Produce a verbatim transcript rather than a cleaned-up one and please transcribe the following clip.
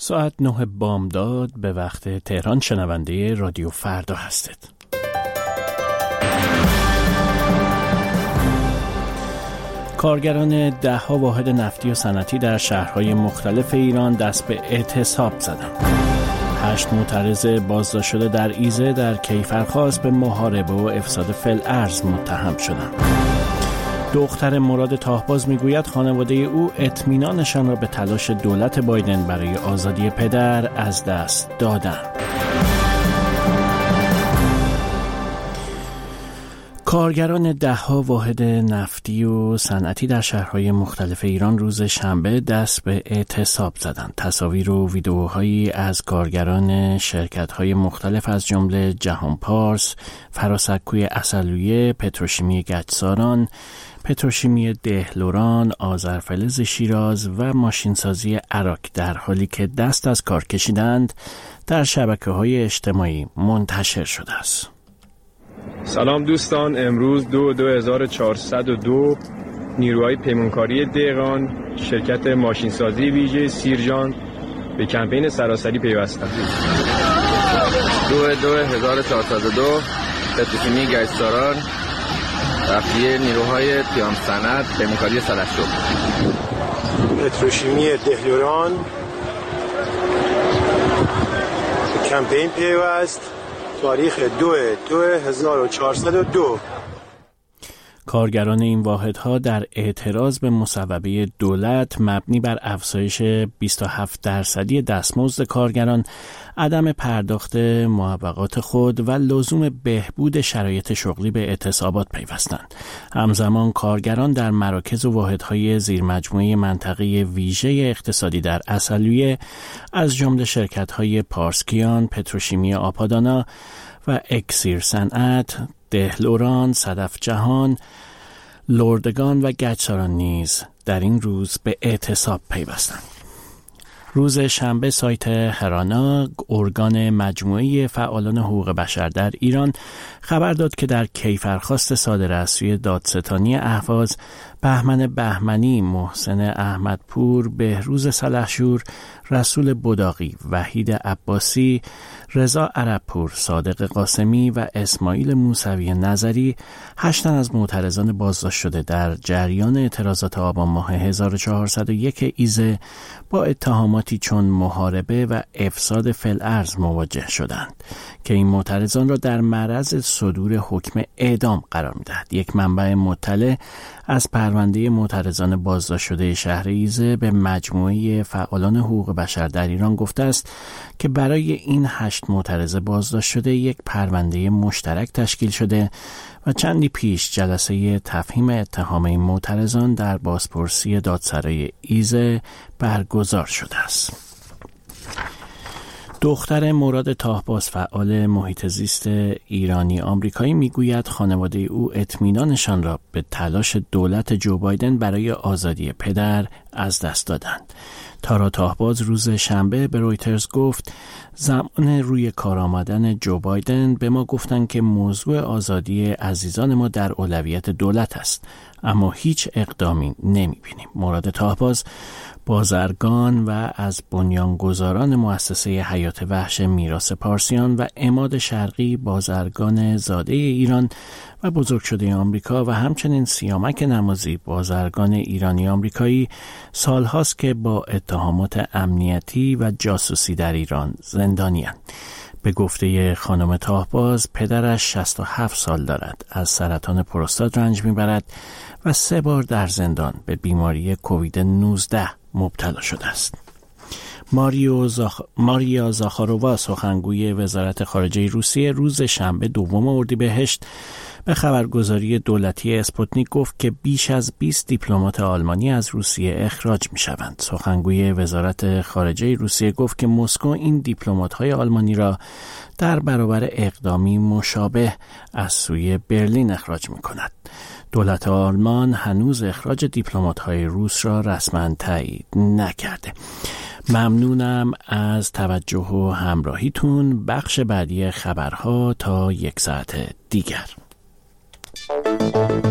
ساعت نه بامداد به وقت تهران شنونده رادیو فردا هستید. کارگران ده ها واحد نفتی و صنعتی در شهرهای مختلف ایران دست به اعتصاب زدند. هشت معترض بازداشت شده در ایزه در کیفرخواص به محاربه و افساد فی‌الارض متهم شدند. دختر مراد تاهباز میگوید خانواده او اطمینانشان را به تلاش دولت بایدن برای آزادی پدر از دست دادند. کارگران ده ها واحد نفتی و صنعتی در شهرهای مختلف ایران روز شنبه دست به اعتصاب زدند. تصاویر و ویدئوهایی از کارگران شرکت‌های مختلف از جمله جهان پارس، فراسکوی اصلویه، پتروشیمی گچساران، پتروشیمی دهلوران، آذرفلز شیراز و ماشینسازی اراک در حالی که دست از کار کشیدند در شبکه‌های اجتماعی منتشر شده است. سلام دوستان، امروز دو دو هزار و چهارصد و دو نیروهای پیمانکاری دهقان شرکت ماشینسازی ویژه سیرجان به کمپین سراسری پیوستند. دو دو هزار و چهارصد و دو پتروشیمی گچساران تخلیه نیروهای پیام صنعت پیمانکاری سلحشور. پتروشیمی دهلوران به کمپین پیوست تاریخ دو دو هزار و چهارصد و دو. کارگران این واحدها در اعتراض به مصوبه دولت مبنی بر افزایش بیست و هفت درصدی دستمزد کارگران، عدم پرداخت معوقات خود و لزوم بهبود شرایط شغلی به اعتصابات پیوستند. همزمان کارگران در مراکز و واحدهای زیرمجموعه منطقه ویژه اقتصادی در اصلویه از جمله شرکت‌های پارسکیان، پتروشیمی آپادانا و اکسیر صنعت، دهلوران، صدف جهان، لردگان و گچساران نیز در این روز به اعتصاب پیوستند. روز شنبه سایت هرانا، ارگان مجموعه فعالان حقوق بشر در ایران، خبر داد که در کیفرخواست صادر از سوی دادستانی اهواز، بهمن بهمنی، محسن احمدپور، بهروز سلحشور، رسول بداقی، وحید عباسی، رضا عربپور، صادق قاسمی و اسماعیل موسوی نظری هشت تن از معترضان بازداشت شده در جریان اعتراضات آبان ماه هزار و چهارصد و یک ایزه با اتهاماتی چون محاربه و افساد فی‌الارض مواجه شدند که این معترضان را در معرض صدور حکم اعدام قرار می‌دهد. یک منبع مطلع از پرونده معترضان بازداشت شده شهر ایزه به مجموعه فعالان حقوق بشر در ایران گفته است که برای این هشت معترض بازداشت شده یک پرونده مشترک تشکیل شده و چندی پیش جلسه تفهیم اتهام این معترضان در بازپرسی دادسرای ایزه برگزار شده است. دختر مراد تاهباز، فعال محیط زیست ایرانی آمریکایی، میگوید خانواده او اطمینانشان را به تلاش دولت جو بایدن برای آزادی پدر از دست دادند. تارا تاهباز روز شنبه به رویترز گفت زمان روی کار آمدن جو بایدن به ما گفتند که موضوع آزادی عزیزان ما در اولویت دولت است، اما هیچ اقدامی نمی‌بینیم. مراد تاهباز بازرگان و از بنیانگذاران مؤسسه حیات وحش میراث پارسیان و عماد شرقی بازرگان زاده ایران و بزرگ شده آمریکا و همچنین سیامک نمازی بازرگان ایرانی آمریکایی سالهاست که با اتهامات امنیتی و جاسوسی در ایران زندانی‌اند. به گفته خانم تاهباز، پدرش شصت و هفت سال دارد، از سرطان پروستات رنج میبرد و سه بار در زندان به بیماری کووید نوزده مبتلا شده است. ماریو زاخ... ماریا زاخارووا، سخنگوی وزارت خارجه روسیه، روز شنبه دوم اردیبهشت به خبرگزاری دولتی اسپوتنیک گفت که بیش از بیست دیپلمات آلمانی از روسیه اخراج می شوند. سخنگوی وزارت خارجه روسیه گفت که مسکو این دیپلمات‌های آلمانی را در برابر اقدامی مشابه از سوی برلین اخراج می کند. دولت آلمان هنوز اخراج دیپلمات‌های روس را رسما تایید نکرده. ممنونم از توجه و همراهیتون. بخش بعدی خبرها تا یک ساعت دیگر.